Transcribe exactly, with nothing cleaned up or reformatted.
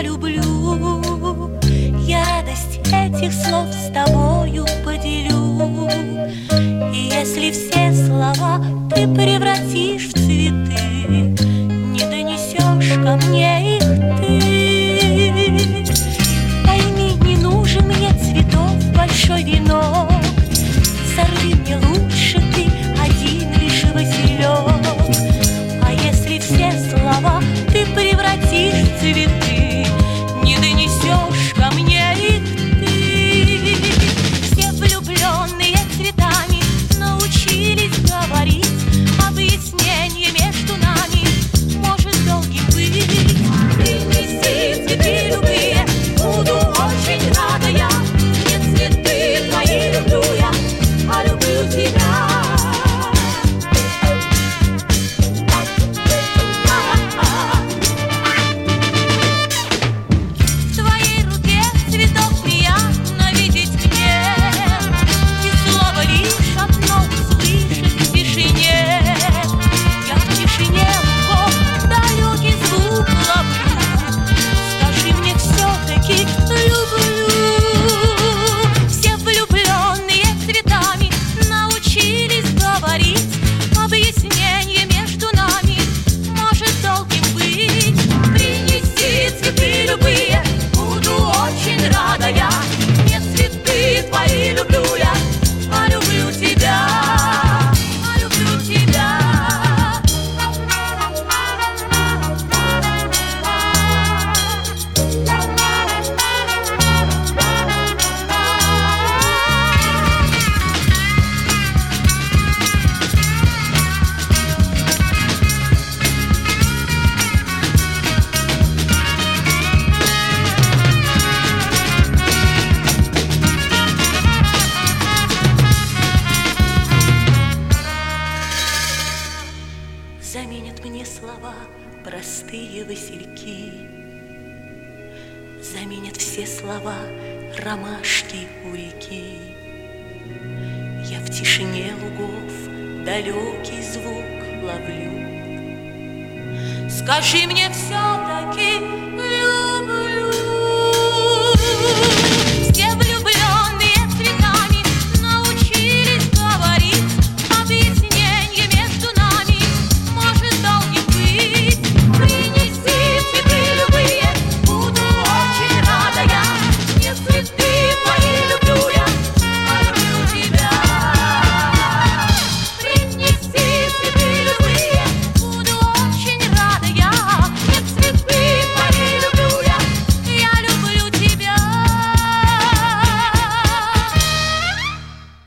полюблю. Я радость этих слов с тобою поделю. И если все слова ты превратишь в цветы, не донесешь ко мне их ты. Пойми, не нужен мне цветов большой венок. Сорви мне лучше ты один лишь василек. А если все слова ты превратишь в цветы, не донесешь ко мне их ты. Все влюбленные цветами научились говорить. Объяснение между нами может долгим быть. Принеси цветы любые, буду очень рада я. Не цветы твои люблю я, а люблю тебя. В твоей руке цветов приятно видеть мне, и слово лишь одно услышать в тишине. Я в тишине лугов далекий звук ловлю. Скажи мне все-таки люблю. Все влюбленные цветами научились говорить. Объяснение между нами может долгим быть. Принеси цветы любые, буду очень рада я. Не цветы твои люблю я, а люблю тебя, а люблю тебя. Заменят мне слова простые васильки, заменят все слова ромашки у реки. Я в тишине лугов далекий звук ловлю. Скажи мне все-таки